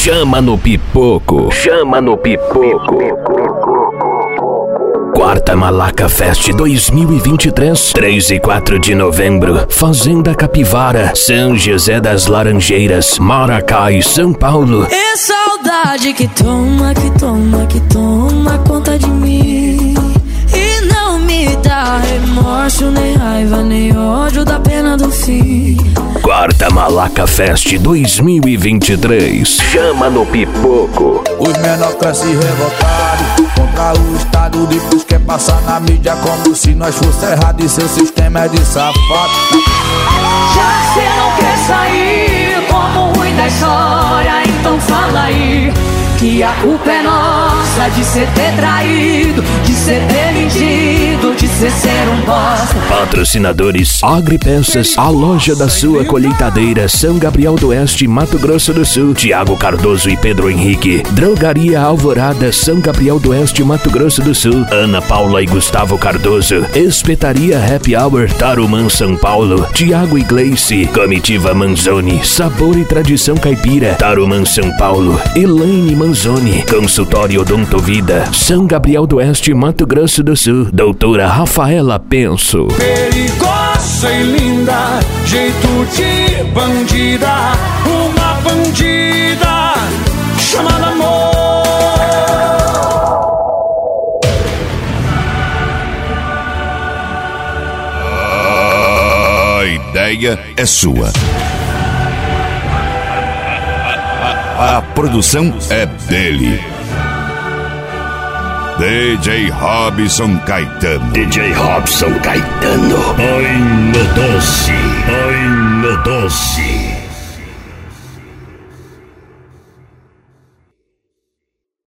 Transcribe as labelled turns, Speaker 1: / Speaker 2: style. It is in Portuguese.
Speaker 1: Chama no Pipoco. Chama no Pipoco. Quarta Malaca Fest 2023, 3 e 4 de novembro, Fazenda Capivara, São José das Laranjeiras, Maracai, São Paulo.
Speaker 2: É saudade que toma conta de mim e não me dá remorso, nem raiva, nem ódio da pena do fim.
Speaker 1: Quarta Malaca Fest 2023, chama no Pipoco.
Speaker 3: Os menores crescem revoltados contra o Estado, depois quer passar na mídia como se nós fosse errado e seu sistema é de safado.
Speaker 2: Já cê não quer sair como ruim da história, então fala aí que a culpa é nossa de cê ter traído, de cê ter mentido, de cê ser um bosta.
Speaker 1: Patrocinadores: Agripeças, a loja da sua colheitadeira, São Gabriel do Oeste, Mato Grosso do Sul, Tiago Cardoso e Pedro Henrique. Drogaria Alvorada, São Gabriel do Oeste, Mato Grosso do Sul, Ana Paula e Gustavo Cardoso. Espetaria Happy Hour, Tarumã, São Paulo, Tiago e Gleice. Comitiva Manzoni, sabor e tradição caipira, Tarumã, São Paulo. Elaine Manzoni, Consultório Odontovida, São Gabriel do Oeste, Mato Grosso do Sul, Doutora Rafaela Penso.
Speaker 3: Perigosa e linda, jeito de bandida, uma bandida chamada amor.
Speaker 4: A ideia é sua. A produção é dele. DJ Robson Caetano.
Speaker 1: DJ Robson Caetano.
Speaker 5: Ai, meu doce.